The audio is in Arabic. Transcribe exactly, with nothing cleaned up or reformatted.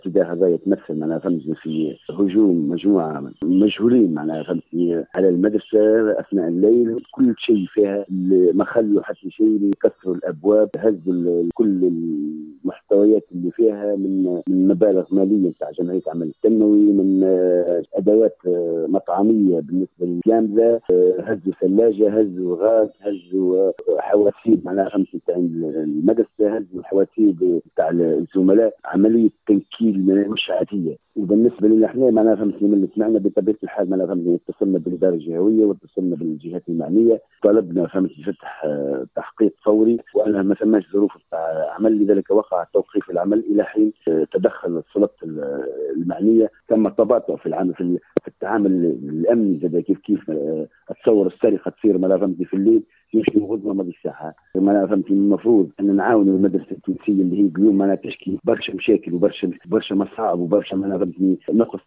اتجاه هذا يتمثل معناها فهمتني في هجوم مجموعة مجهولين معناها فهمتني على المدرسة أثناء الليل، كل شيء فيها ما خلوا حتى شيء، كسروا الأبواب، هزوا كل المحتويات اللي فيها من من مبالغ مالية بتاع جمعية عمل التنموي، من أدوات مطعمية بالنسبة للجامدة، هزوا ثلاجة، هزوا غاز، هزوا حواسيب معناها فهمتني بتاع المدرسة، هزوا الحواسيب بتاع الزملاء، عملية تنكيل مش عادية. وبالنسبة لنا احنا معناها فهمتني من اللي سمعنا بطبيعة الحال معناها فهمتني اتصلنا بالإدارة الجهوية واتصلنا بالجهات المعنية، طلبنا فهمتني فتح تحقيق فوري، وأنها ما ثماش ظروف بتاع عمل، لذلك وقع توقيف العمل إلى حين تدخل السلطات المعنية. تم التباطؤ في العمل في التعامل الأمني زي كيف كيف أتصور السرقة تصير معناها فهمتني في الليل يمشي غزوة ما بالساحة. معناها فهمتني المفروض أن نعاون المدرسة التونسية اللي هي اليوم معناها تشكي برشا مشاكل وبرشا برشا مصاعب وبرشا معناها فهمتني نقص